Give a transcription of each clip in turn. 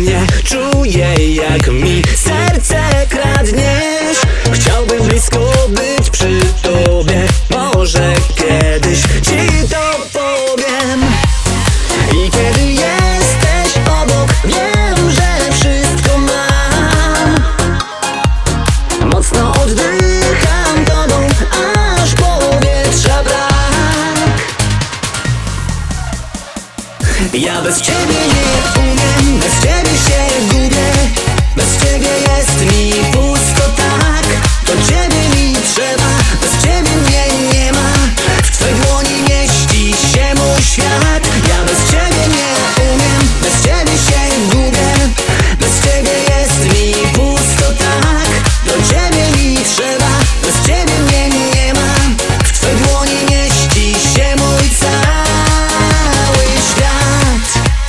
mnie, czuję jak mi serce kradniesz. Chciałbym blisko być przy tobie, może kiedyś ci to powiem. I kiedy jesteś obok, wiem, że wszystko mam. Mocno oddycham tobą, aż powietrza brak. Ja bez ciebie nie umiem, bez ciebie się gubię. Bez ciebie jest mi pusto tak. Do ciebie mi trzeba, bez ciebie mnie nie ma. W twej dłoni mieści się mój świat. Ja bez ciebie nie umiem, bez ciebie się gubię. Bez ciebie jest mi pusto tak. Do ciebie mi trzeba, bez ciebie mnie nie ma. W twej dłoni mieści się mój cały świat.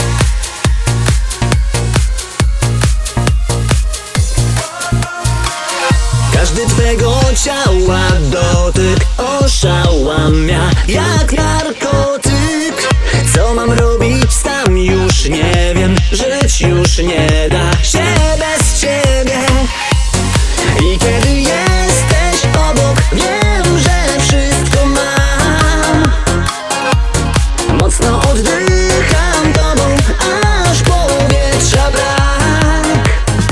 Każdy twego ciała dotyk oszałamia jak narkotyk. Co mam robić sam już nie wiem, żyć już nie da się bez ciebie. I kiedy jesteś obok, wiem, że wszystko mam. Mocno oddycham tobą, aż powietrza brak.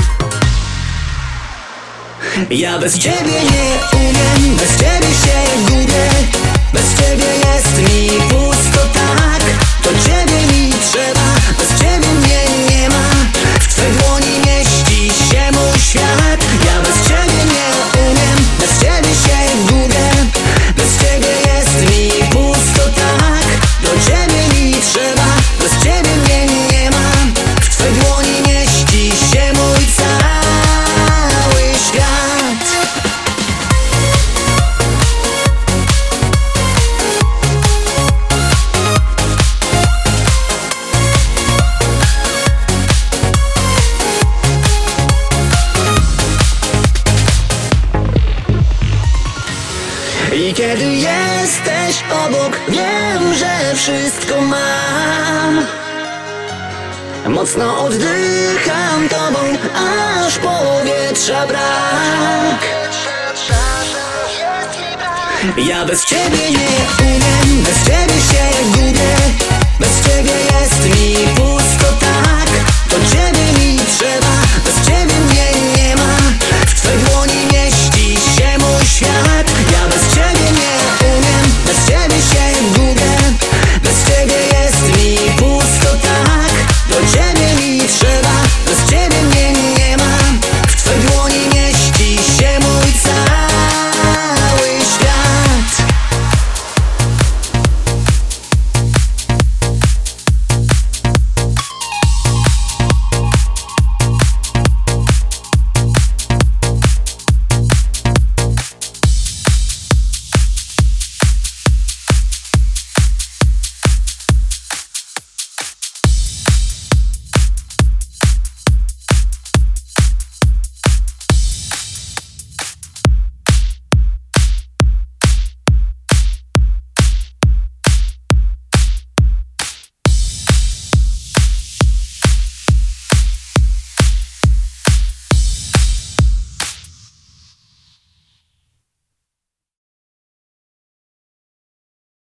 Ja bez ciebie nie umiem, bez ciebie się gubię. Bez ciebie jest mi pusto tak. Do ciebie mi trzeba, bez ciebie mnie nie ma. W twej dłoni mieści się mój świat. Ja bez ciebie nie umiem, bez ciebie się gubię. Bez ciebie jest mi pusto tak. Do ciebie mi trzeba, bez ciebie mnie nie ma. W twej dłoni mieści się mój cały świat. I kiedy jesteś obok, wiem, że wszystko mam. Mocno oddycham tobą, aż powietrza brak. Ja bez ciebie nie umiem, bez ciebie się gubię. Bez ciebie jest mi pusto tak.